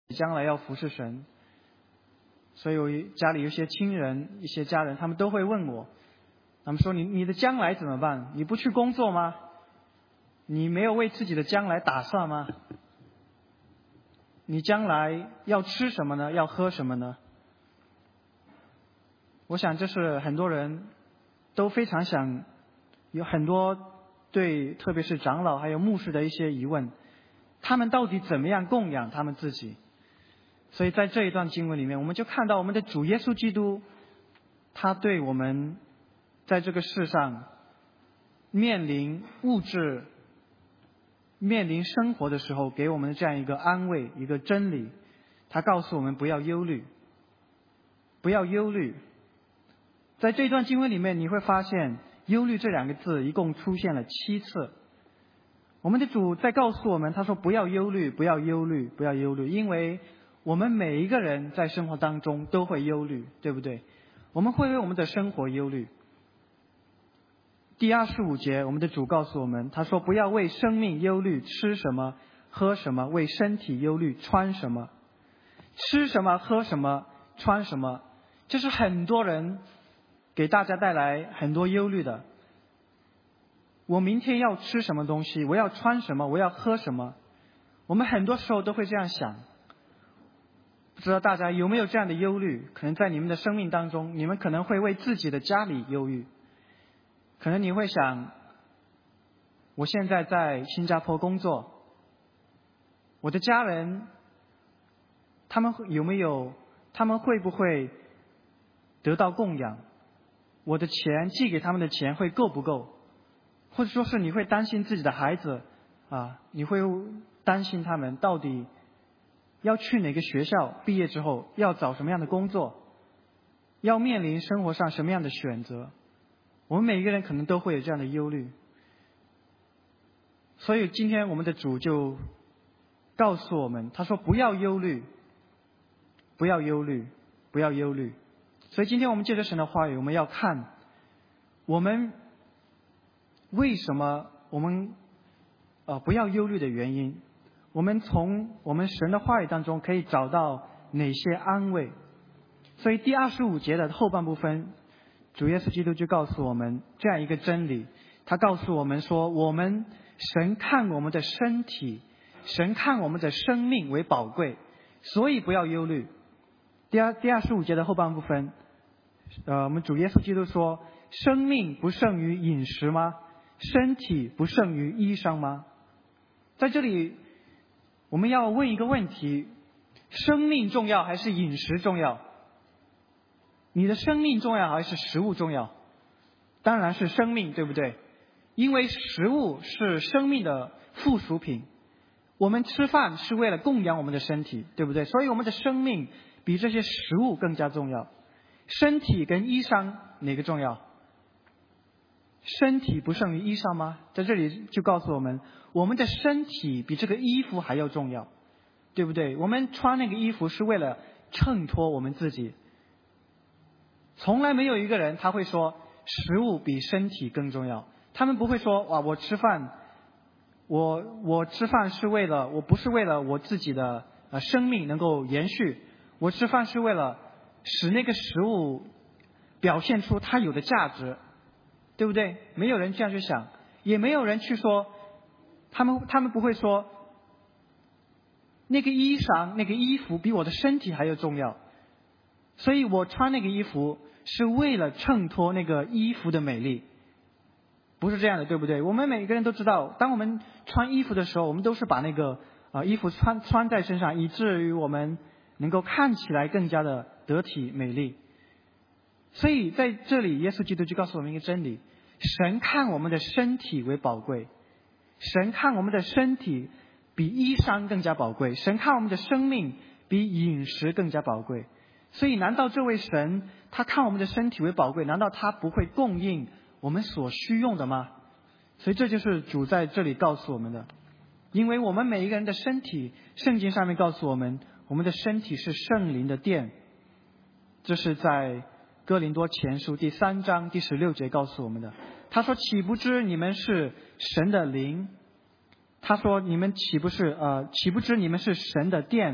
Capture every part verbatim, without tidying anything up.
将来要服侍神。所以我家里有些亲人、一些家人，他们都会问我，他们说你你的将来怎么办？你不去工作吗？你没有为自己的将来打算吗？你将来要吃什么呢？要喝什么呢？我想这是很多人都非常想，有很多对特别是长老还有牧师的一些疑问，他们到底怎么样供养他们自己？所以在这一段经文里面，我们就看到我们的主耶稣基督，他对我们在这个世上面临物质、面临生活的时候，给我们这样一个安慰，一个真理。他告诉我们不要忧虑，不要忧虑。在这段经文里面，你会发现忧虑这两个字一共出现了七次。我们的主在告诉我们，他说不要忧虑，不要忧虑，不要忧虑，因为我们每一个人在生活当中都会忧虑，对不对？我们会为我们的生活忧虑。第二十五节，我们的主告诉我们，他说不要为生命忧虑，吃什么喝什么，为身体忧虑，穿什么。吃什么喝什么穿什么，这是很多人给大家带来很多忧虑的。我明天要吃什么东西，我要穿什么，我要喝什么，我们很多时候都会这样想。不知道大家有没有这样的忧虑？可能在你们的生命当中，你们可能会为自己的家里忧虑，可能你会想，我现在在新加坡工作，我的家人他们有没有，他们会不会得到供养？我的钱寄给他们的钱会够不够？或者说是你会担心自己的孩子啊，你会担心他们到底要去哪个学校，毕业之后要找什么样的工作，要面临生活上什么样的选择。我们每一个人可能都会有这样的忧虑。所以今天我们的主就告诉我们，他说不要忧虑，不要忧虑，不要忧虑。所以今天我们借着神的话语，我们要看我们为什么我们呃不要忧虑的原因，我们从我们神的话语当中可以找到哪些安慰。所以第二十五节的后半部分，主耶稣基督就告诉我们这样一个真理，他告诉我们说，我们神看我们的身体，神看我们的生命为宝贵，所以不要忧虑。第二第二十五节的后半部分，呃，我们主耶稣基督说，生命不胜于饮食吗？身体不胜于衣裳吗？在这里我们要问一个问题，生命重要还是饮食重要？你的生命重要还是食物重要？当然是生命，对不对？因为食物是生命的附属品，我们吃饭是为了供养我们的身体，对不对？所以我们的生命比这些食物更加重要。身体跟衣裳哪个重要？身体不胜于衣裳吗？在这里就告诉我们，我们的身体比这个衣服还要重要，对不对？我们穿那个衣服是为了衬托我们自己。从来没有一个人他会说食物比身体更重要，他们不会说哇，我吃饭，我我吃饭是为了，我不是为了我自己的呃生命能够延续，我吃饭是为了使那个食物表现出它有的价值，对不对？没有人这样去想，也没有人去说，他们他们不会说那个衣裳那个衣服比我的身体还要重要，所以我穿那个衣服是为了衬托那个衣服的美丽，不是这样的，对不对？我们每个人都知道，当我们穿衣服的时候，我们都是把那个啊、呃、衣服穿穿在身上，以至于我们能够看起来更加的得体美丽。所以在这里，耶稣基督就告诉我们一个真理：神看我们的身体为宝贵，神看我们的身体比衣裳更加宝贵，神看我们的生命比饮食更加宝贵。所以难道这位神他看我们的身体为宝贵，难道他不会供应我们所需用的吗？所以这就是主在这里告诉我们的。因为我们每一个人的身体，圣经上面告诉我们，我们的身体是圣灵的殿，这是在哥林多前书第三章第十六节告诉我们的。他说岂不知你们是神的灵，他说你们岂不是呃岂不知你们是神的殿，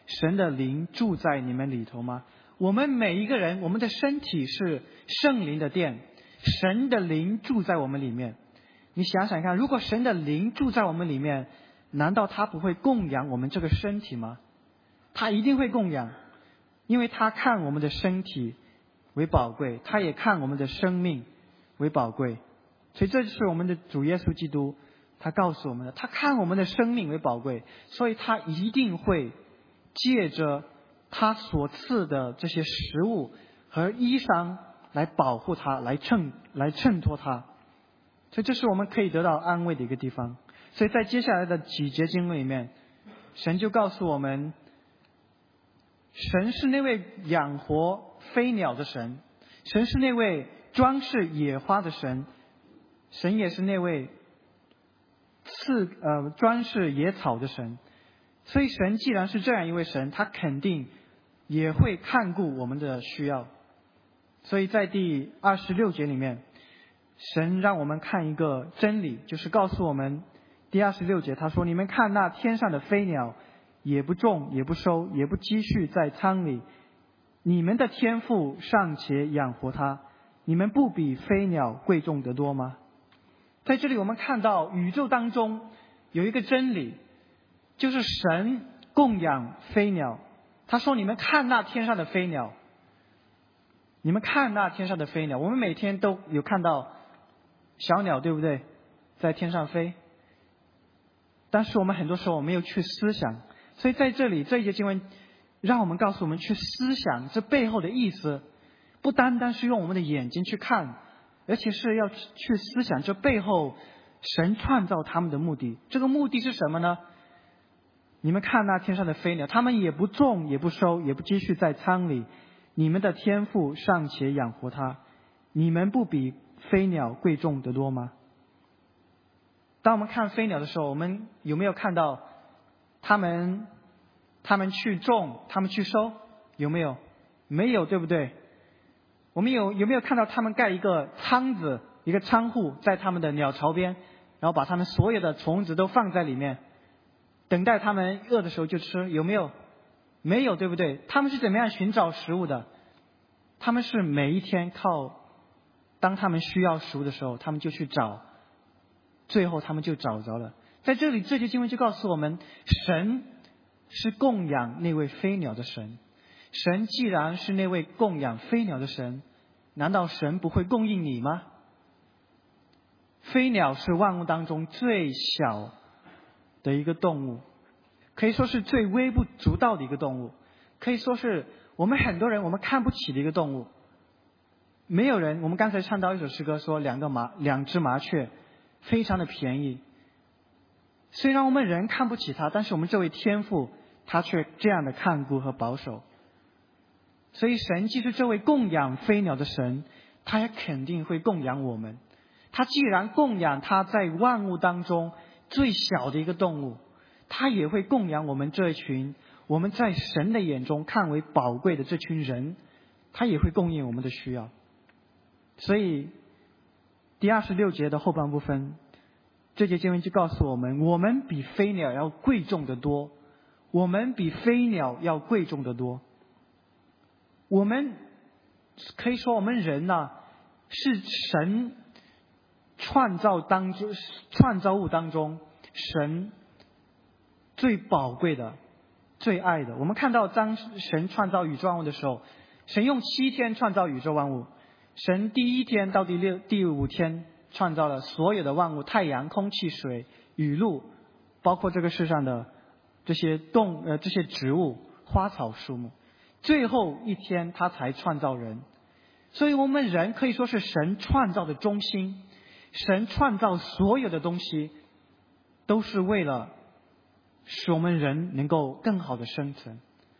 神的灵住在你们里头吗？我们每一个人，我们的身体是圣灵的殿，神的灵住在我们里面。你想想看，如果神的灵住在我们里面，难道他不会供养我们这个身体吗？他一定会供养，因为他看我们的身体为宝贵，他也看我们的生命为宝贵。所以这就是我们的主耶稣基督他告诉我们的，他看我们的生命为宝贵，所以他一定会借着他所赐的这些食物和衣裳来保护他，来衬来衬托他。所以这是我们可以得到安慰的一个地方。所以在接下来的几节经文里面，神就告诉我们，神是那位养活飞鸟的神，神是那位装饰野花的神，神也是那位赐呃装饰野草的神。所以神既然是这样一位神，他肯定也会看顾我们的需要。所以在第二十六节里面，神让我们看一个真理，就是告诉我们，第二十六节他说，你们看那天上的飞鸟，也不种也不收也不积蓄在仓里，你们的天父尚且养活它，你们不比飞鸟贵重得多吗？在这里我们看到宇宙当中有一个真理，就是神供养飞鸟。他说，你们看那天上的飞鸟，你们看那天上的飞鸟，我们每天都有看到小鸟，对不对？在天上飞。但是我们很多时候没有去思想，所以在这里这一节经文让我们告诉我们去思想这背后的意思，不单单是用我们的眼睛去看，而且是要去思想这背后神创造他们的目的。这个目的是什么呢？你们看那天上的飞鸟，他们也不种也不收也不积蓄在仓里，你们的天父尚且养活它，你们不比飞鸟贵重得多吗？当我们看飞鸟的时候，我们有没有看到他们他们去种他们去收？有没有？没有，对不对？我们有有没有看到他们盖一个仓子，一个仓库在他们的鸟巢边，然后把他们所有的虫子都放在里面，等待他们饿的时候就吃？有没有？没有，对不对？他们是怎么样寻找食物的？他们是每一天靠，当他们需要食物的时候，他们就去找，最后他们就找着了。在这里这节经文就告诉我们，神是供养那位飞鸟的神。神既然是那位供养飞鸟的神，难道神不会供应你吗？飞鸟是万物当中最小的一个动物，可以说是最微不足道的一个动物，可以说是我们很多人我们看不起的一个动物。没有人，我们刚才唱到一首诗歌说两个麻两只麻雀非常的便宜，虽然我们人看不起它，但是我们这位天父他却这样的看顾和保守。所以神既是这位供养飞鸟的神，他也肯定会供养我们。他既然供养他在万物当中最小的一个动物，他也会供养我们这一群我们在神的眼中看为宝贵的这群人，他也会供应我们的需要。所以第二十六节的后半部分，这节经文就告诉我们，我们比飞鸟要贵重得多，我们比飞鸟要贵重得多。我们可以说我们人呢、啊、是神创造当中创造物当中神最宝贵的最爱的。我们看到当神创造宇宙万物的时候，神用七天创造宇宙万物，神第一天到第六第五天创造了所有的万物，太阳空气水雨露，包括这个世上的这些动呃这些植物花草树木，最后一天他才创造人。所以我们人可以说是神创造的中心，神创造所有的东西都是为了使我们人能够更好的生存。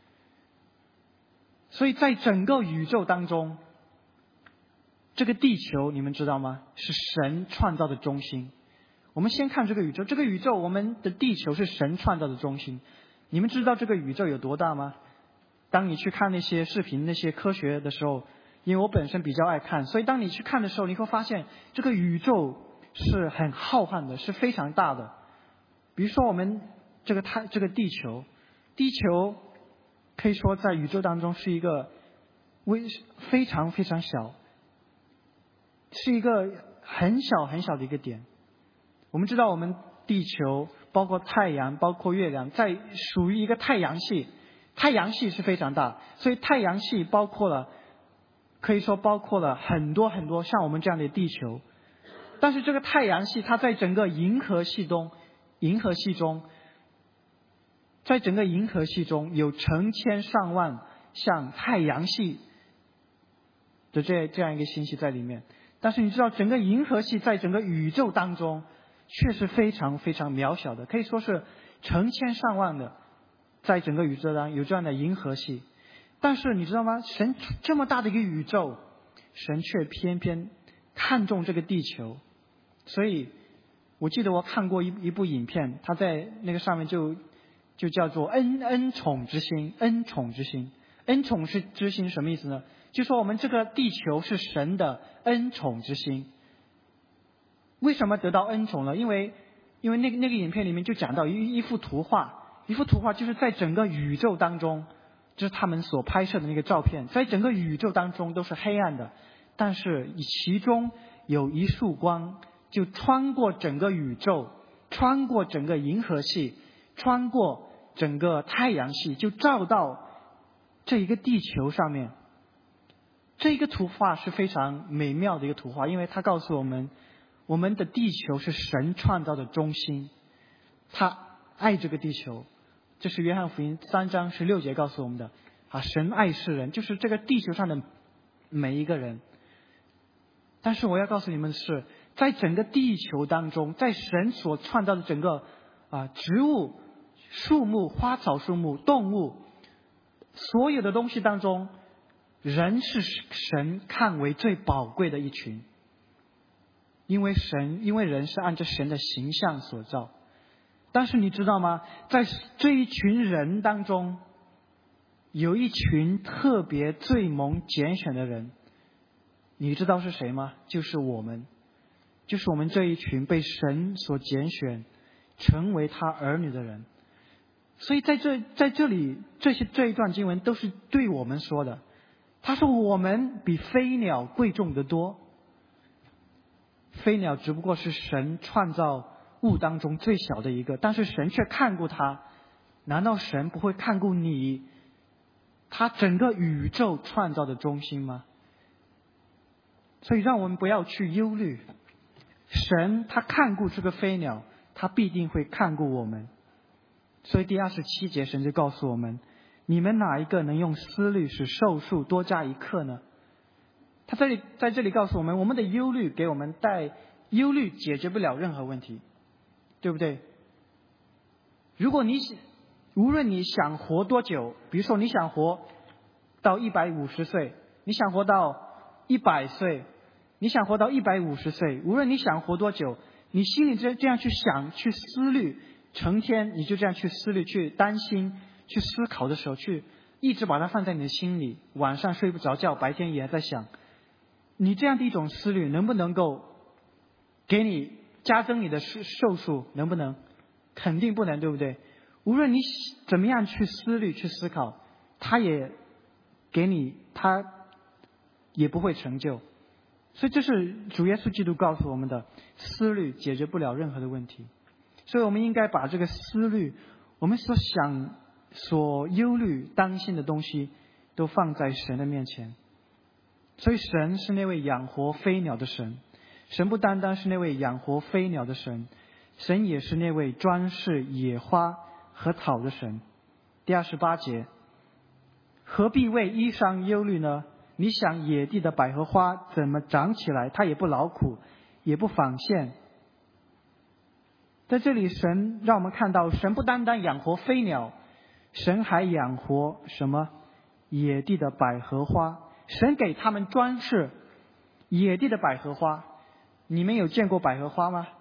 所以在整个宇宙当中，这个地球你们知道吗？是神创造的中心。我们先看这个宇宙，这个宇宙我们的地球是神创造的中心。你们知道这个宇宙有多大吗？当你去看那些视频那些科学的时候，因为我本身比较爱看，所以当你去看的时候，你会发现这个宇宙是很浩瀚的，是非常大的。比如说我们这个太这个地球地球可以说在宇宙当中是一个微非常非常小，是一个很小很小的一个点。我们知道我们地球包括太阳包括月亮在属于一个太阳系，太阳系是非常大，所以太阳系包括了可以说包括了很多很多像我们这样的地球。但是这个太阳系它在整个银河系中银河系中在整个银河系中有成千上万像太阳系的这这样一个星系在里面。但是你知道整个银河系在整个宇宙当中却是非常非常渺小的，可以说是成千上万的，在整个宇宙当中有这样的银河系。但是你知道吗？神这么大的一个宇宙，神却偏偏看重这个地球。所以我记得我看过一一部影片，它在那个上面就就叫做恩恩宠之心，恩宠之心。恩宠是之心什么意思呢？就说我们这个地球是神的恩宠之心。为什么得到恩宠呢？因为因为那个那个影片里面就讲到一一幅图画，一幅图画就是在整个宇宙当中，这是他们所拍摄的那个照片，在整个宇宙当中都是黑暗的，但是其中有一束光就穿过整个宇宙，穿过整个银河系，穿过整个太阳系，就照到这一个地球上面。这一个图画是非常美妙的一个图画，因为它告诉我们我们的地球是神创造的中心，他爱这个地球。这是约翰福音三章十六节告诉我们的啊，神爱世人，就是这个地球上的每一个人。但是我要告诉你们的是，在整个地球当中，在神所创造的整个啊植物、树木、花草树木、动物，所有的东西当中，人是神看为最宝贵的一群。因为神因为人是按照神的形象所造。但是你知道吗？在这一群人当中，有一群特别最蒙拣选的人，你知道是谁吗？就是我们，就是我们这一群被神所拣选成为他儿女的人。所以在这在这里这些这一段经文都是对我们说的。他说我们比飞鸟贵重得多。飞鸟只不过是神创造物当中最小的一个，但是神却看顾它。难道神不会看顾你，他整个宇宙创造的中心吗？所以让我们不要去忧虑，神他看顾这个飞鸟，他必定会看顾我们。所以第二十七节神就告诉我们，你们哪一个能用思虑使寿数多加一刻呢？他这里在这里告诉我们，我们的忧虑给我们带忧虑解决不了任何问题，对不对？如果你无论你想活多久，比如说你想活到一百五十岁，你想活到一百岁，你想活到一百五十岁，无论你想活多久，你心里这这样去想去思虑，成天你就这样去思虑去担心去思考的时候，去一直把它放在你的心里，晚上睡不着觉，白天也在想，你这样的一种思虑能不能够给你加增你的寿数？能不能？肯定不能，对不对？无论你怎么样去思虑去思考，它也给你它也不会成就。所以这是主耶稣基督告诉我们的，思虑解决不了任何的问题。所以我们应该把这个思虑，我们所想所忧虑担心的东西都放在神的面前。所以神是那位养活飞鸟的神，神不单单是那位养活飞鸟的神，神也是那位专事野花和草的神。第二十八节，何必为衣裳忧虑呢？你想野地的百合花怎么长起来，它也不劳苦，也不纺线。在这里神让我们看到，神不单单养活飞鸟，神还养活什么？野地的百合花。神给他们装饰野地的百合花。你们有见过百合花吗？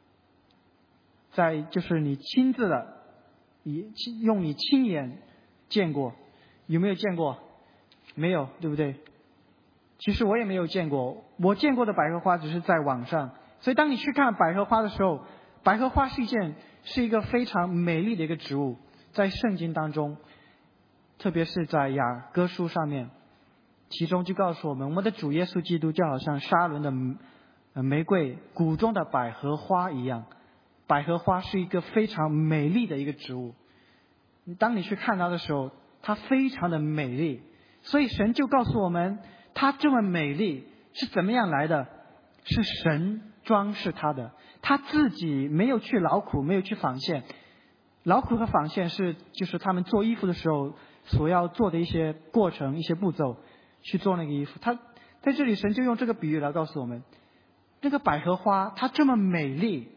在就是你亲自的用你亲眼见过，有没有见过？没有，对不对？其实我也没有见过，我见过的百合花只是在网上。所以当你去看百合花的时候，百合花是一件是一个非常美丽的一个植物，在圣经当中特别是在雅歌书上面，其中就告诉我们，我们的主耶稣基督就好像沙伦的玫瑰谷中的百合花一样。百合花是一个非常美丽的一个植物，当你去看它的时候，它非常的美丽。所以神就告诉我们，它这么美丽是怎么样来的？是神装饰它的，他自己没有去劳苦，没有去纺线。劳苦和纺线是就是他们做衣服的时候所要做的一些过程、一些步骤去做那个衣服。他在这里神就用这个比喻来告诉我们，那个百合花它这么美丽，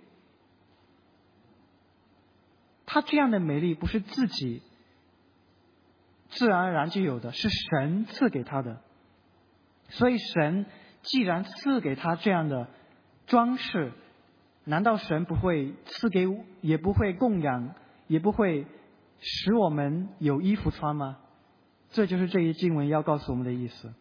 它这样的美丽不是自己自然而然就有的，是神赐给他的。所以神既然赐给他这样的装饰，难道神不会赐给，也不会供养，也不会使我们有衣服穿吗？这就是这一经文要告诉我们的意思。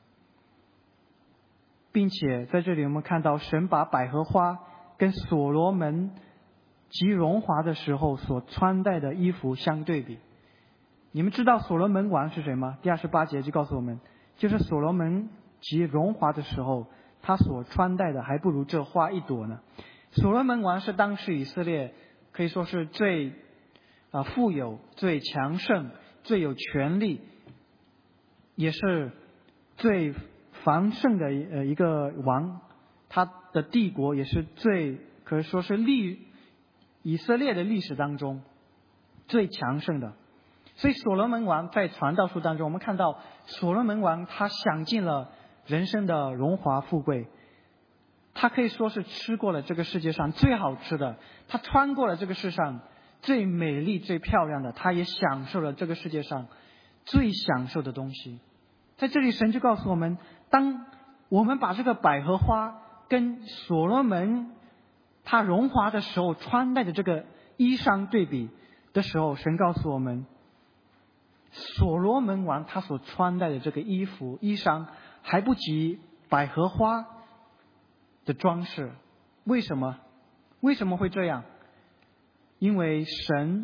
并且在这里我们看到神把百合花跟所罗门极荣华的时候所穿戴的衣服相对比。你们知道所罗门王是谁吗？第二十八节就告诉我们，就是所罗门极荣华的时候，他所穿戴的还不如这花一朵呢。所罗门王是当时以色列可以说是最啊富有、最强盛、最有权力，也是最繁盛的呃一个王。他的帝国也是最可以说是历以色列的历史当中最强盛的。所以所罗门王在传道书当中，我们看到所罗门王他享尽了人生的荣华富贵，他可以说是吃过了这个世界上最好吃的，他穿过了这个世上最美丽最漂亮的，他也享受了这个世界上最享受的东西。在这里神就告诉我们，当我们把这个百合花跟所罗门他荣华的时候穿戴的这个衣裳对比的时候，神告诉我们，所罗门王他所穿戴的这个衣服衣裳还不及百合花的装饰。为什么？为什么会这样？因为神，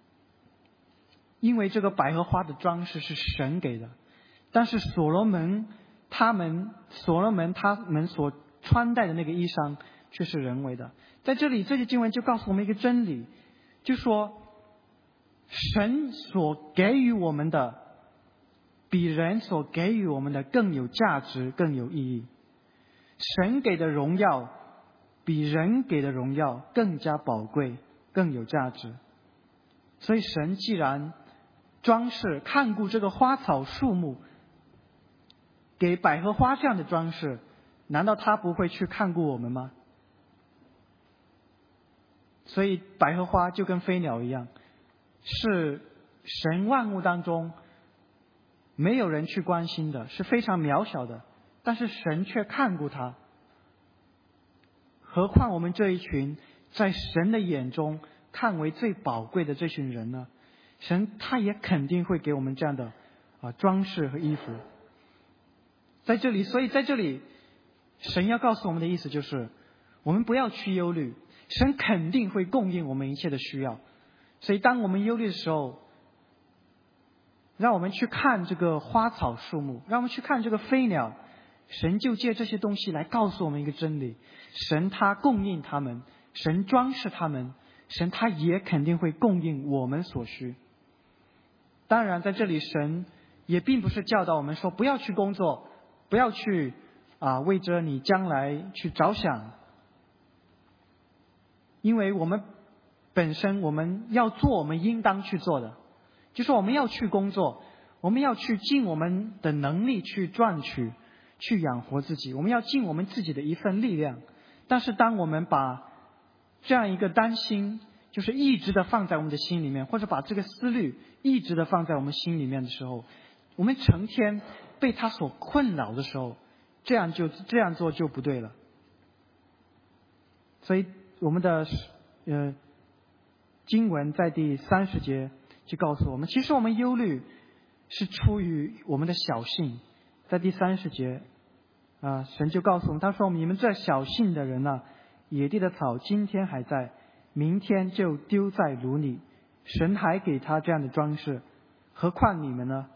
因为这个百合花的装饰是神给的，但是所罗门他们所罗门他们所穿戴的那个衣裳却是人为的。在这里这些经文就告诉我们一个真理，就说神所给予我们的比人所给予我们的更有价值更有意义。神给的荣耀比人给的荣耀更加宝贵更有价值。所以神既然装饰看顾这个花草树木，给百合花这样的装饰，难道他不会去看顾我们吗？所以百合花就跟飞鸟一样，是神万物当中没有人去关心的，是非常渺小的，但是神却看顾它。何况我们这一群在神的眼中看为最宝贵的这群人呢？神他也肯定会给我们这样的啊装饰和衣服。在这里，所以在这里神要告诉我们的意思就是，我们不要去忧虑，神肯定会供应我们一切的需要。所以当我们忧虑的时候，让我们去看这个花草树木，让我们去看这个飞鸟，神就借这些东西来告诉我们一个真理，神他供应他们，神装饰他们，神他也肯定会供应我们所需。当然在这里神也并不是教导我们说不要去工作，不要去啊为着你将来去着想，因为我们本身我们要做我们应当去做的，就是我们要去工作，我们要去尽我们的能力去赚取，去养活自己，我们要尽我们自己的一份力量。但是当我们把这样一个担心就是一直的放在我们的心里面，或者把这个思虑一直的放在我们心里面的时候，我们成天被他所困扰的时候，这样就这样做就不对了。所以我们的呃经文在第三十节就告诉我们，其实我们忧虑是出于我们的小信。在第三十节啊，神就告诉我们，他说你们这小信的人啊，野地的草今天还在，明天就丢在炉里，神还给他这样的装饰，何况你们呢？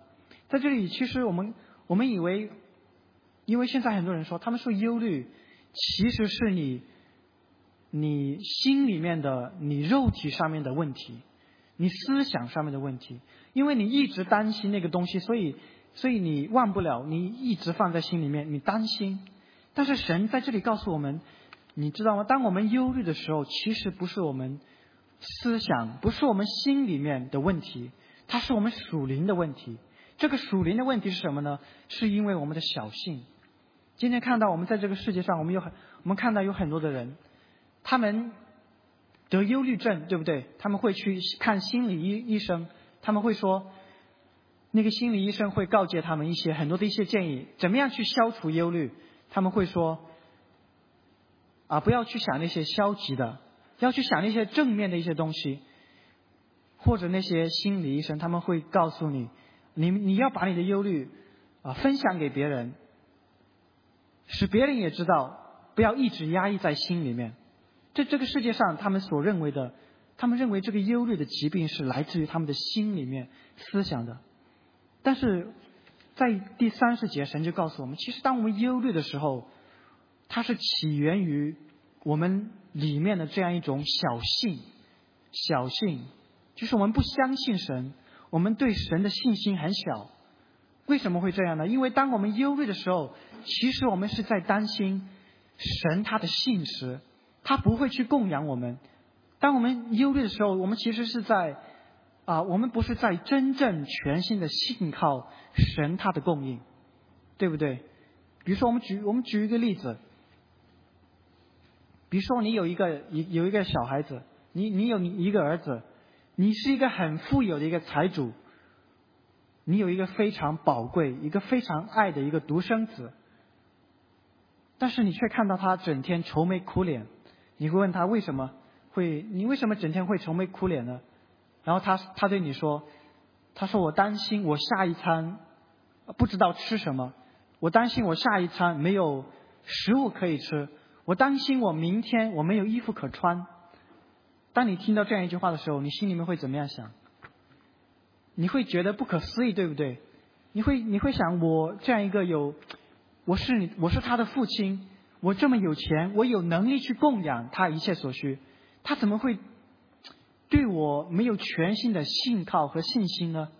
在这里，其实我们我们以为，因为现在很多人说，他们说忧虑其实是你你心里面的、你肉体上面的问题，你思想上面的问题，因为你一直担心那个东西，所以所以你忘不了，你一直放在心里面，你担心。但是神在这里告诉我们，你知道吗？当我们忧虑的时候，其实不是我们思想，不是我们心里面的问题，它是我们属灵的问题。这个属灵的问题是什么呢？是因为我们的小性。今天看到我们在这个世界上，我们有很我们看到有很多的人，他们得忧虑症，对不对？他们会去看心理医医生，他们会说，那个心理医生会告诫他们一些很多的一些建议，怎么样去消除忧虑。他们会说，啊，不要去想那些消极的，要去想那些正面的一些东西。或者那些心理医生，他们会告诉你，你你要把你的忧虑啊分享给别人，使别人也知道，不要一直压抑在心里面。这这个世界上，他们所认为的，他们认为这个忧虑的疾病是来自于他们的心里面思想的。但是在第三十节，神就告诉我们，其实当我们忧虑的时候，它是起源于我们里面的这样一种小性，小性。就是我们不相信神，我们对神的信心很小。为什么会这样呢？因为当我们忧虑的时候，其实我们是在担心神他的信实，他不会去供养我们。当我们忧虑的时候，我们其实是在啊，我们不是在真正全心的信靠神他的供应，对不对？比如说我们举我们举一个例子，比如说你有一个有一个小孩子，你你有一个儿子。你是一个很富有的一个财主，你有一个非常宝贵、一个非常爱的一个独生子，但是你却看到他整天愁眉苦脸，你会问他为什么会？你为什么整天会愁眉苦脸呢？然后他他对你说，他说我担心我下一餐不知道吃什么，我担心我下一餐没有食物可以吃，我担心我明天我没有衣服可穿。当你听到这样一句话的时候，你心里面会怎么样想？你会觉得不可思议，对不对？你会你会想，我这样一个有，我是你我是他的父亲，我这么有钱，我有能力去供养他一切所需，他怎么会对我没有全心的信靠和信心呢？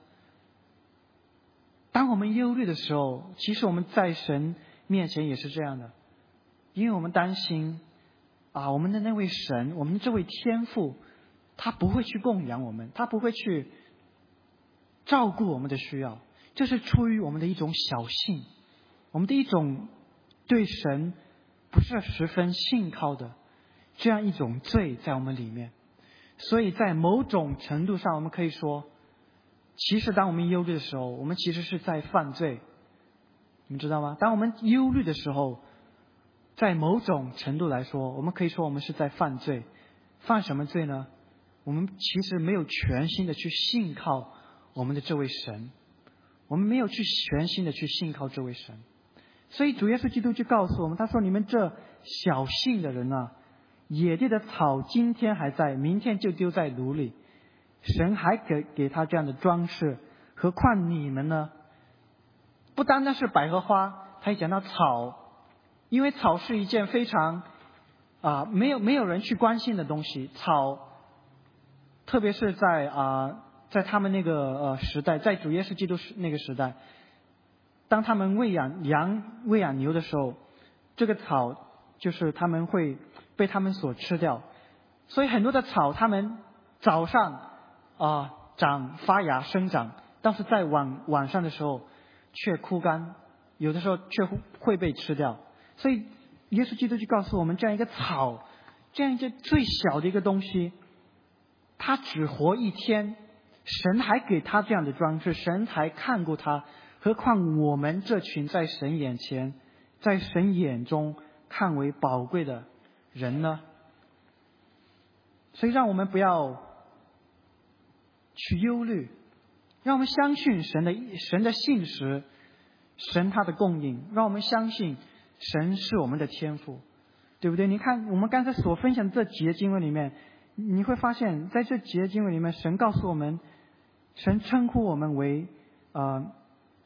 当我们忧虑的时候，其实我们在神面前也是这样的，因为我们担心啊，我们的那位神，我们这位天父，他不会去供养我们，他不会去照顾我们的需要，这是出于我们的一种小性，我们的一种对神不是十分信靠的这样一种罪在我们里面。所以在某种程度上，我们可以说，其实当我们忧虑的时候，我们其实是在犯罪，你们知道吗？当我们忧虑的时候，在某种程度来说，我们可以说我们是在犯罪。犯什么罪呢？我们其实没有全心的去信靠我们的这位神，我们没有去全心的去信靠这位神。所以主耶稣基督就告诉我们，他说，你们这小信的人啊，野地的草今天还在，明天就丢在炉里，神还给给他这样的装饰，何况你们呢？不单单是百合花，他也讲到草，因为草是一件非常啊没有没有人去关心的东西。草特别是在啊在他们那个呃时代，在主耶稣基督那个时代，当他们喂养羊喂养牛的时候，这个草就是他们会被他们所吃掉。所以很多的草他们早上啊长发芽生长，但是在晚晚上的时候却枯干，有的时候却会被吃掉。所以耶稣基督就告诉我们，这样一个草，这样一个最小的一个东西，它只活一天，神还给他这样的装饰，神才看过他，何况我们这群在神眼前，在神眼中看为宝贵的人呢？所以让我们不要去忧虑，让我们相信神的神的信实，神他的供应，让我们相信神是我们的天父，对不对？你看我们刚才所分享的这几节经文里面，你会发现在这几节经文里面，神告诉我们，神称呼我们为呃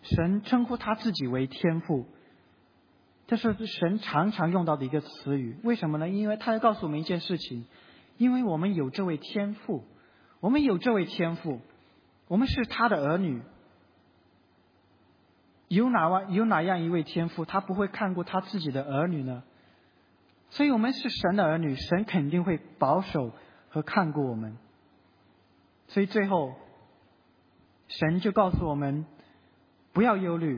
神称呼他自己为天父，这是神常常用到的一个词语。为什么呢？因为他要告诉我们一件事情，因为我们有这位天父，我们有这位天父，我们是他的儿女。有哪位有哪样一位天父，他不会看顾他自己的儿女呢？所以我们是神的儿女，神肯定会保守和看顾我们。所以最后，神就告诉我们，不要忧虑，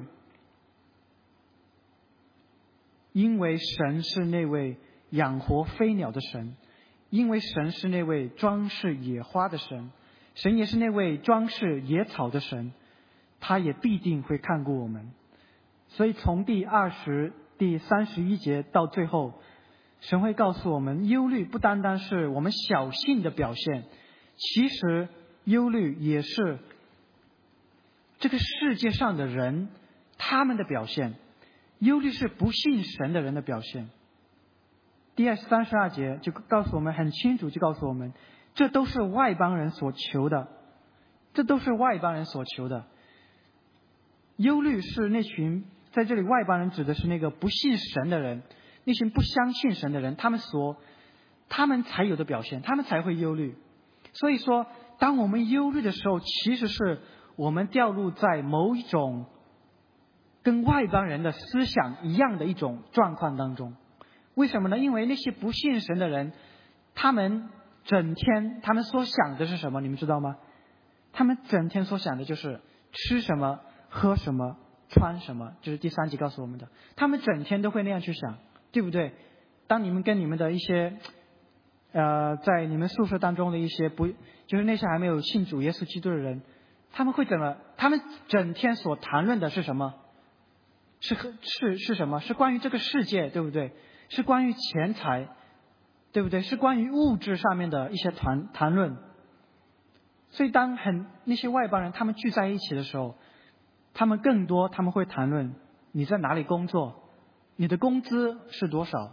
因为神是那位养活飞鸟的神，因为神是那位装饰野花的神，神也是那位装饰野草的神，他也必定会看顾我们。所以从第二十、第三十一节到最后，神会告诉我们，忧虑不单单是我们小信的表现，其实忧虑也是这个世界上的人他们的表现。忧虑是不信神的人的表现。第二三十二节就告诉我们很清楚，就告诉我们，这都是外邦人所求的，这都是外邦人所求的。忧虑是那群，在这里外邦人指的是那个不信神的人，那群不相信神的人，他们所他们才有的表现，他们才会忧虑。所以说，当我们忧虑的时候，其实是我们掉入在某一种跟外邦人的思想一样的一种状况当中。为什么呢？因为那些不信神的人，他们整天他们所想的是什么？你们知道吗？他们整天所想的就是吃什么、喝什么、穿什么，就是第三集告诉我们的。他们整天都会那样去想，对不对？当你们跟你们的一些呃，在你们宿舍当中的一些不，就是那些还没有信主耶稣基督的人，他们会怎么？他们整天所谈论的是什么？是是是什么？是关于这个世界，对不对？是关于钱财，对不对？是关于物质上面的一些谈谈论。所以当很那些外邦人他们聚在一起的时候，他们更多他们会谈论你在哪里工作，你的工资是多少。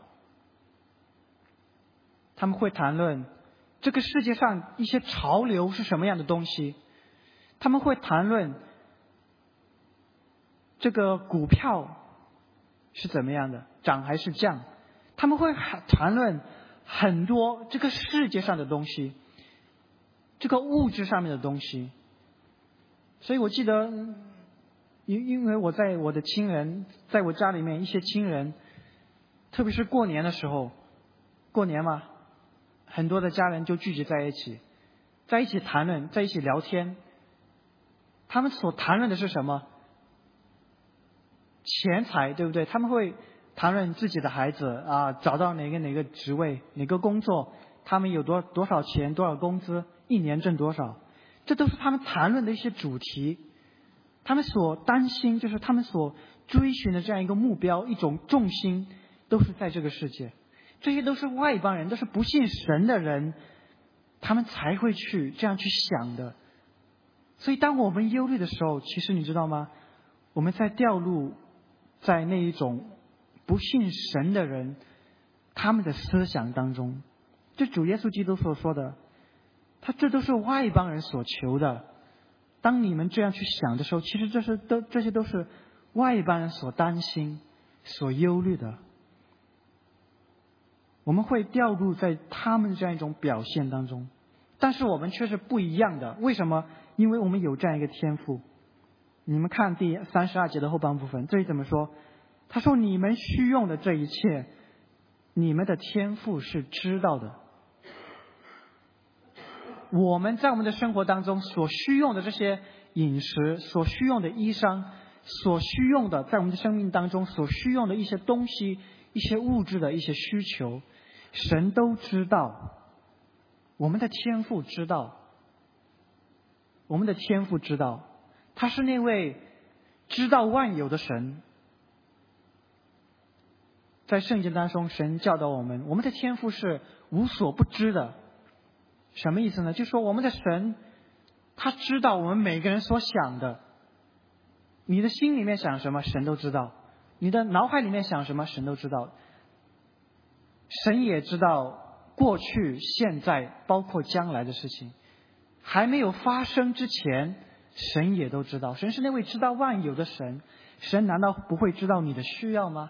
他们会谈论这个世界上一些潮流是什么样的东西，他们会谈论这个股票是怎么样的，涨还是降。他们会谈论很多这个世界上的东西，这个物质上面的东西。所以我记得，因因为我在我的亲人，在我家里面一些亲人，特别是过年的时候，过年嘛，很多的家人就聚集在一起，在一起谈论，在一起聊天。他们所谈论的是什么？钱财，对不对？他们会谈论自己的孩子啊，找到哪个哪个职位，哪个工作，他们有多多少钱，多少工资，一年挣多少，这都是他们谈论的一些主题。他们所担心，就是他们所追寻的这样一个目标，一种重心，都是在这个世界。这些都是外邦人，都是不信神的人，他们才会去这样去想的。所以当我们忧虑的时候，其实你知道吗？我们在掉入在那一种不信神的人他们的思想当中。就主耶稣基督所说的，他这都是外邦人所求的。当你们这样去想的时候，其实这是都这些都是外邦人所担心所忧虑的。我们会掉入在他们这样一种表现当中，但是我们却是不一样的。为什么？因为我们有这样一个天赋。你们看第三十二节的后半部分，这里怎么说？他说你们需用的这一切，你们的天赋是知道的。我们在我们的生活当中所需用的这些饮食，所需用的衣裳，所需用的在我们的生命当中所需用的一些东西，一些物质的一些需求，神都知道。我们的天父知道，我们的天父知道，他是那位知道万有的神。在圣经当中，神教导我们，我们的天父是无所不知的。什么意思呢？就是说我们的神他知道我们每个人所想的。你的心里面想什么，神都知道；你的脑海里面想什么，神都知道。神也知道过去、现在，包括将来的事情。还没有发生之前， 神也都知道。神是那位知道万有的神，神难道不会知道你的需要吗？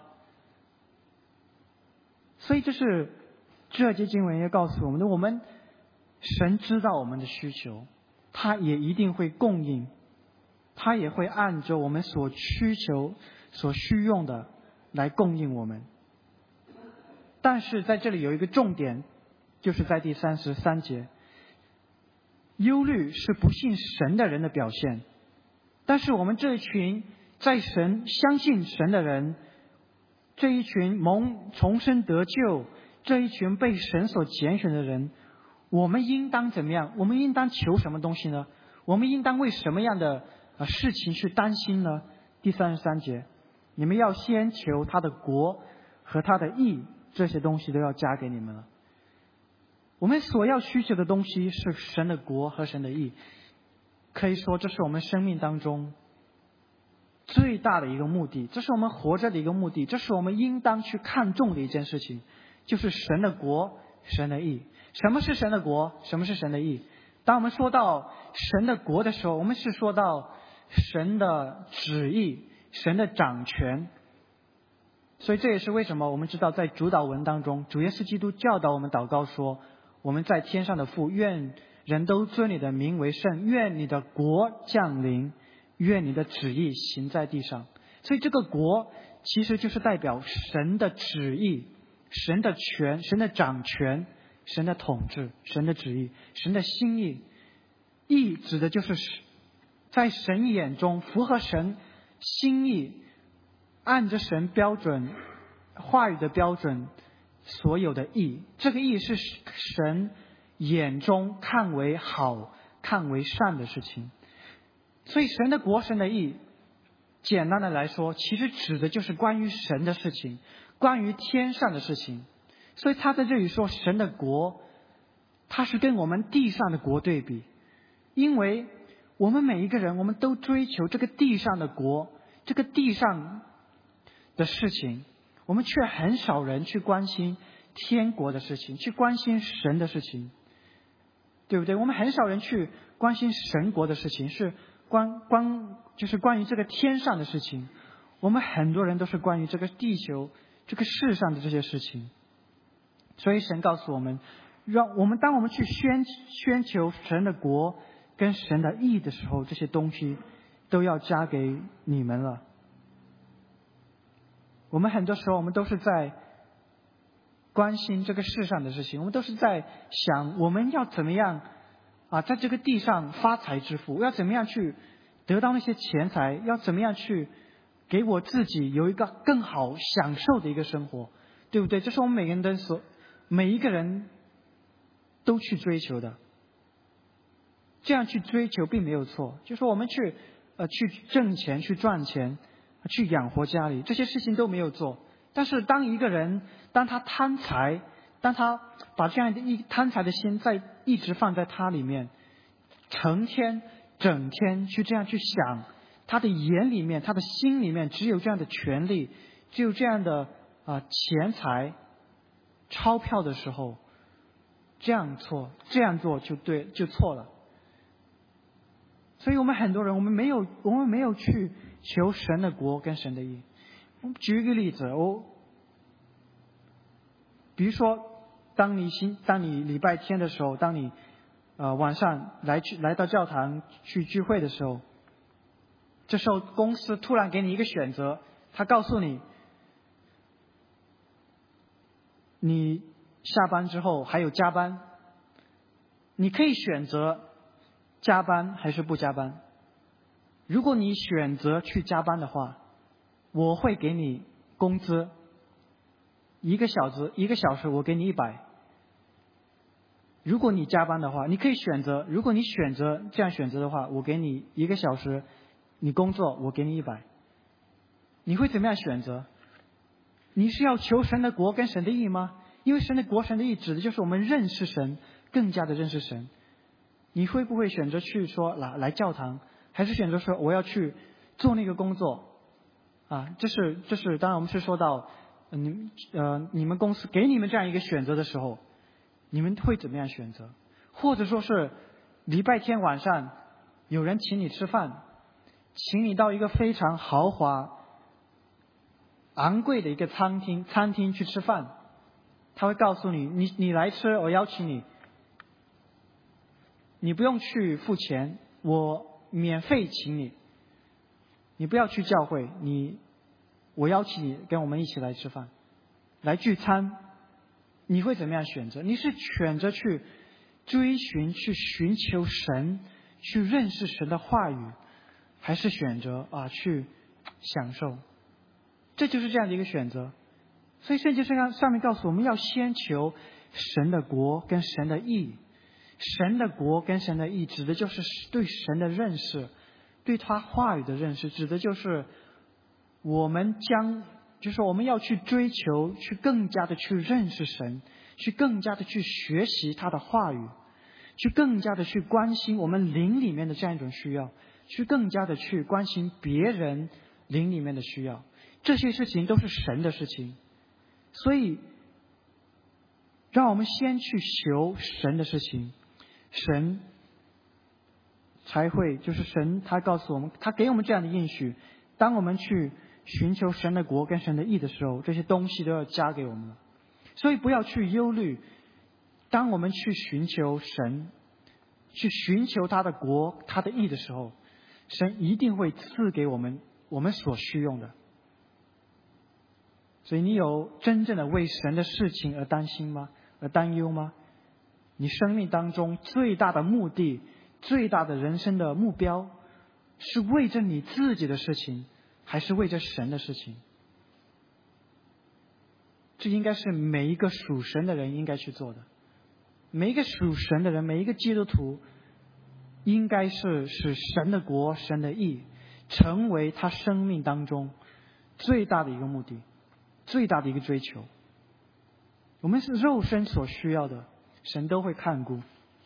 所以这是这节经文也告诉我们的，我们神知道我们的需求，他也一定会供应，他也会按照我们所需求所需用的来供应我们。但是在这里有一个重点，就是在第三十三节，忧虑是不信神的人的表现。但是我们这一群在神相信神的人，这一群蒙重生得救，这一群被神所拣选的人，我们应当怎么样？我们应当求什么东西呢？我们应当为什么样的呃事情去担心呢？第三十三节，你们要先求他的国和他的义，这些东西都要加给你们了。我们所要需求的东西是神的国和神的义，可以说这是我们生命当中最大的一个目的，这是我们活着的一个目的，这是我们应当去看重的一件事情，就是神的国，神的义。什么是神的国？什么是神的义？当我们说到神的国的时候，我们是说到神的旨意，神的掌权。所以这也是为什么我们知道在主祷文当中，主耶稣基督教导我们祷告说，我们在天上的父，愿人都尊你的名为圣，愿你的国降临，愿你的旨意行在地上。所以这个国其实就是代表神的旨意，神的权，神的掌权，神的统治，神的旨意，神的心意。义指的就是在神眼中符合神心意，按着神标准话语的标准所有的义。这个义是神眼中看为好看为善的事情。所以神的国，神的义，简单的来说其实指的就是关于神的事情，关于天上的事情。所以他在这里说神的国，他是跟我们地上的国对比。因为我们每一个人，我们都追求这个地上的国，这个地上的事情，我们却很少人去关心天国的事情，去关心神的事情，对不对？我们很少人去关心神国的事情，是关关就是关于这个天上的事情。我们很多人都是关于这个地球这个世上的这些事情。所以神告诉我们，让我们当我们去宣宣求神的国跟神的义的时候，这些东西都要加给你们了。我们很多时候我们都是在关心这个世上的事情，我们都是在想我们要怎么样啊，在这个地上发财致富，要怎么样去得到那些钱财，要怎么样去给我自己有一个更好享受的一个生活，对不对？这是我们每个人的所每一个人都去追求的。这样去追求并没有错，就是我们去呃去挣钱，去赚钱，去养活家里，这些事情都没有做。但是当一个人当他贪财，当他把这样的一贪财的心在一直放在他里面，成天整天去这样去想，他的眼里面他的心里面只有这样的权利，只有这样的啊、呃、钱财钞票的时候，这样做这样做就对就错了。所以我们很多人，我们没有我们没有去求神的国跟神的义。我们举一个例子，我比如说当你星当你礼拜天的时候，当你呃晚上来去来到教堂去聚会的时候，这时候公司突然给你一个选择，他告诉你，你下班之后还有加班，你可以选择加班还是不加班。如果你选择去加班的话，我会给你工资，一个小时一个小时我给你一百。如果你加班的话，你可以选择，如果你选择这样选择的话，我给你一个小时，你工作我给你一百。你会怎么样选择？你是要求神的国跟神的义吗？因为神的国神的义指的就是我们认识神，更加的认识神。你会不会选择去说来来教堂，还是选择说我要去做那个工作啊？这是这是当然我们是说到呃你呃你们公司给你们这样一个选择的时候，你们会怎么样选择？或者说是礼拜天晚上有人请你吃饭，请你到一个非常豪华、昂贵的一个餐厅餐厅去吃饭，他会告诉你，你你来吃，我邀请你，你不用去付钱，我免费请你，你不要去教会，你我邀请你跟我们一起来吃饭，来聚餐，你会怎么样选择？你是选择去追寻、去寻求神，去认识神的话语，还是选择啊去享受？这就是这样的一个选择。所以圣经上上面告诉我们要先求神的国跟神的义。神的国跟神的义指的就是对神的认识，对他话语的认识，指的就是我们将就是我们要去追求，去更加的去认识神，去更加的去学习他的话语，去更加的去关心我们灵里面的这样一种需要，去更加的去关心别人灵里面的需要。这些事情都是神的事情，所以让我们先去求神的事情，神才会就是神他告诉我们，他给我们这样的应许，当我们去寻求神的国跟神的义的时候，这些东西都要加给我们了。所以不要去忧虑，当我们去寻求神，去寻求他的国他的义的时候，神一定会赐给我们我们所需用的。所以你有真正的为神的事情而担心吗？而担忧吗？你生命当中最大的目的，最大的人生的目标，是为着你自己的事情，还是为着神的事情？这应该是每一个属神的人应该去做的。每一个属神的人，每一个基督徒，应该是使神的国、神的义成为他生命当中最大的一个目的，最大的一个追求。我们是肉身所需要的，神都会看顾。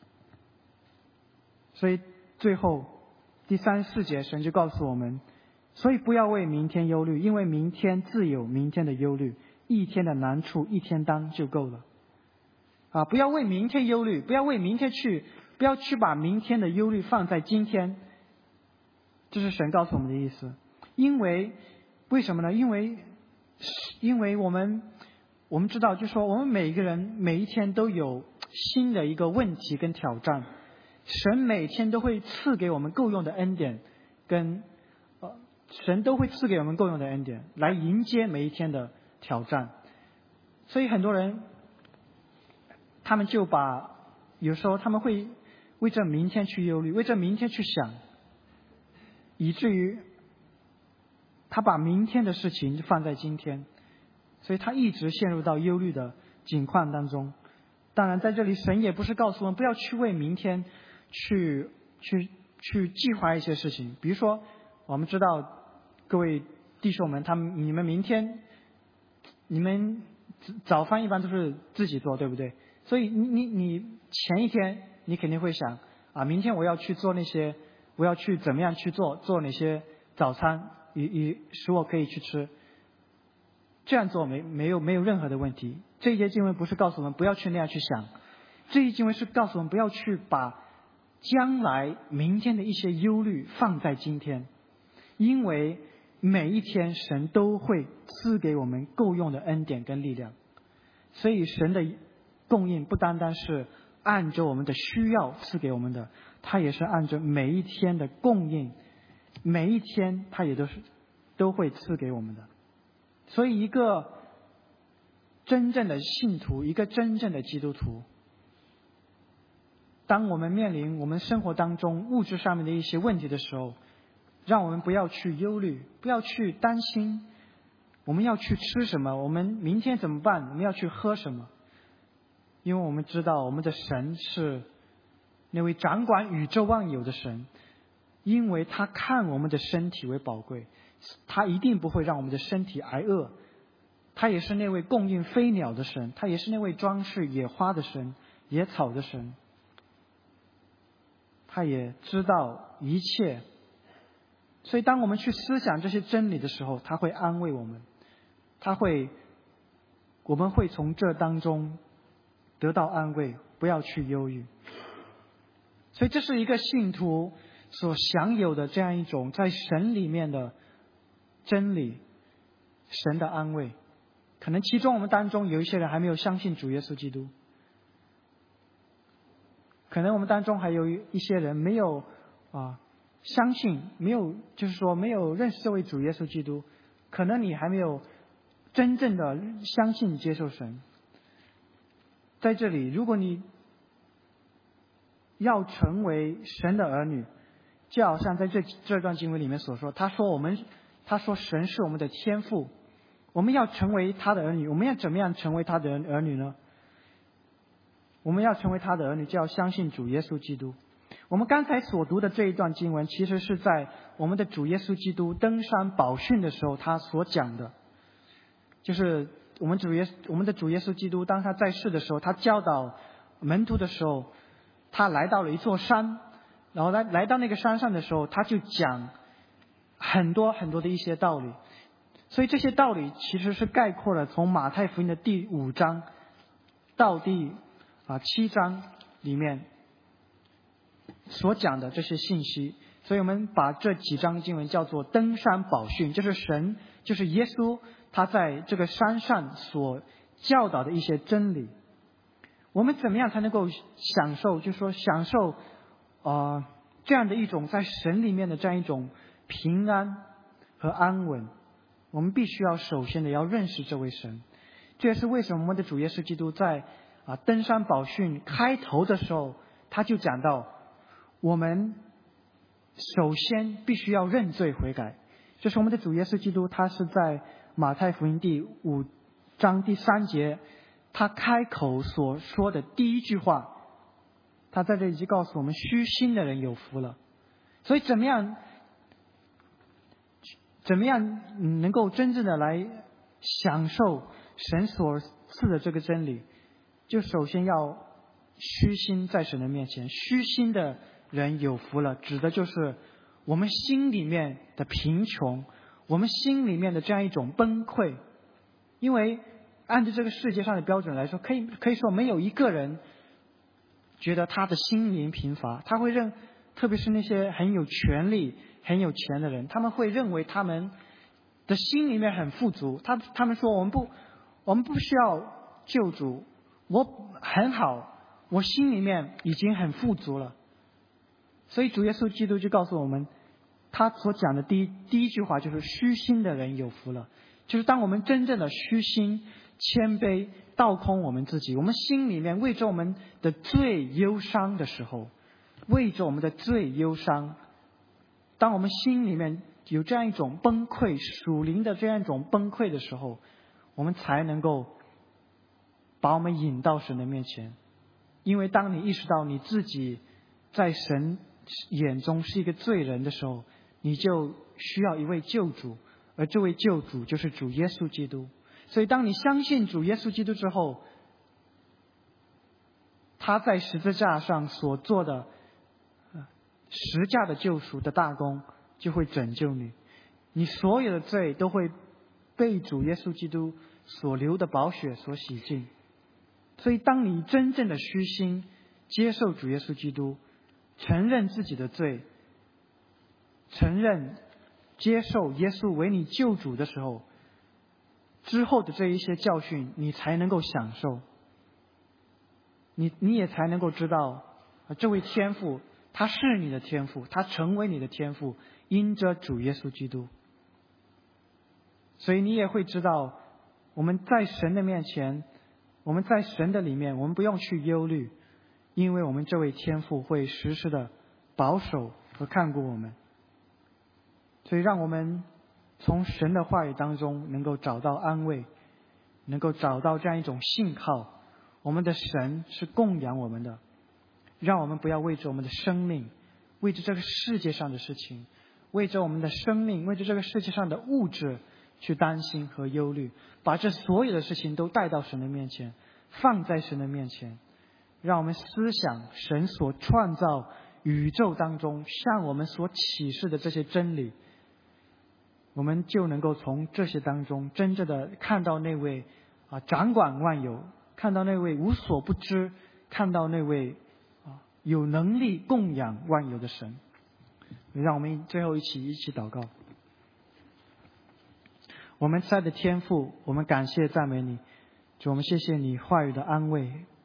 所以最后第三四节神就告诉我们，所以不要为明天忧虑，因为明天自有明天的忧虑，一天的难处一天当就够了。啊，不要为明天忧虑，不要为明天去，不要去把明天的忧虑放在今天。这是神告诉我们的意思。因为为什么呢？因为因为我们我们知道，就是说我们每一个人每一天都有新的一个问题跟挑战，神每天都会赐给我们够用的恩典，跟呃神都会赐给我们够用的恩典来迎接每一天的挑战。所以很多人他们就把有时候他们会为这明天去忧虑，为这明天去想，以至于他把明天的事情放在今天，所以他一直陷入到忧虑的境况当中。当然在这里神也不是告诉我们不要去为明天去去去计划一些事情，比如说我们知道各位弟兄们，他们你们明天你们早饭一般都是自己做，对不对？所以你你你前一天你肯定会想啊，明天我要去做那些，我要去怎么样去做做哪些早餐，以以使我可以去吃。这样做没没有没有任何的问题。这一节经文不是告诉我们不要去那样去想，这一经文是告诉我们不要去把将来明天的一些忧虑放在今天，因为每一天神都会赐给我们够用的恩典跟力量。所以神的供应不单单是按着我们的需要赐给我们的，他也是按着每一天的供应，每一天他也都是都会赐给我们的。所以一个真正的信徒，一个真正的基督徒，当我们面临我们生活当中物质上面的一些问题的时候，让我们不要去忧虑，不要去担心我们要去吃什么，我们明天怎么办，我们要去喝什么。因为我们知道我们的神是那位掌管宇宙万有的神，因为他看我们的身体为宝贵，他一定不会让我们的身体挨饿。他也是那位供应飞鸟的神，他也是那位装饰野花的神，野草的神。他也知道一切，所以当我们去思想这些真理的时候，他会安慰我们，他会我们会从这当中得到安慰，不要去忧郁。所以这是一个信徒所享有的这样一种在神里面的真理，神的安慰。可能其中我们当中有一些人还没有相信主耶稣基督，可能我们当中还有一些人没有啊相信，没有就是说没有认识这位主耶稣基督，可能你还没有真正的相信接受神。在这里，如果你要成为神的儿女，就好像在这这段经文里面所说，他说我们他说神是我们的天父，我们要成为他的儿女，我们要怎么样成为他的儿女呢？我们要成为他的儿女，就要相信主耶稣基督。我们刚才所读的这一段经文，其实是在我们的主耶稣基督登山宝训的时候他所讲的，就是我们主耶我们的主耶稣基督当他在世的时候，他教导门徒的时候，他来到了一座山，然后来来到那个山上的时候，他就讲很多很多的一些道理。所以这些道理其实是概括了从马太福音的第五章到第啊七章里面所讲的这些信息。所以我们把这几章经文叫做登山宝训，就是神就是耶稣他在这个山上所教导的一些真理。我们怎么样才能够享受，就是说享受呃这样的一种在神里面的这样一种平安和安稳？我们必须要首先的要认识这位神。这也是为什么我们的主耶稣基督在啊登山宝训开头的时候，他就讲到我们首先必须要认罪悔改。这是我们的主耶稣基督，他是在马太福音第五章第三节他开口所说的第一句话，他在这里就告诉我们，虚心的人有福了。所以怎么样怎么样能够真正的来享受神所赐的这个真理，就首先要虚心在神的面前。虚心的人有福了，指的就是我们心里面的贫穷，我们心里面的这样一种崩溃。因为按照这个世界上的标准来说，可以可以说没有一个人觉得他的心灵贫乏。他会认，特别是那些很有权力很有钱的人，他们会认为他们的心里面很富足。他他们说我们不我们不需要救主，我很好，我心里面已经很富足了。所以主耶稣基督就告诉我们，他所讲的第一第一句话就是虚心的人有福了。就是当我们真正的虚心谦卑倒空我们自己，我们心里面为着我们的罪忧伤的时候，为着我们的罪忧伤，当我们心里面有这样一种崩溃，属灵的这样一种崩溃的时候，我们才能够把我们引到神的面前。因为当你意识到你自己在神眼中是一个罪人的时候，你就需要一位救主，而这位救主就是主耶稣基督。所以当你相信主耶稣基督之后，他在十字架上所做的十架的救赎的大功就会拯救你，你所有的罪都会被主耶稣基督所流的宝血所洗净。所以当你真正的虚心接受主耶稣基督，承认自己的罪，承认接受耶稣为你救主的时候，之后的这一些教训你才能够享受，你你也才能够知道这位天父他是你的天父，他成为你的天父，因着主耶稣基督。所以你也会知道，我们在神的面前，我们在神的里面，我们不用去忧虑，因为我们这位天父会时时的保守和看顾我们。所以让我们从神的话语当中能够找到安慰，能够找到这样一种信靠。我们的神是供养我们的，让我们不要为着我们的生命，为着这个世界上的事情，为着我们的生命，为着这个世界上的物质去担心和忧虑，把这所有的事情都带到神的面前，放在神的面前，让我们思想神所创造宇宙当中向我们所启示的这些真理，我们就能够从这些当中真正的看到那位啊掌管万有，看到那位无所不知，看到那位啊有能力供养万有的神。 让我们最后一起一起祷告。我们在的天父，我们感谢赞美你，主，我们谢谢你话语的安慰，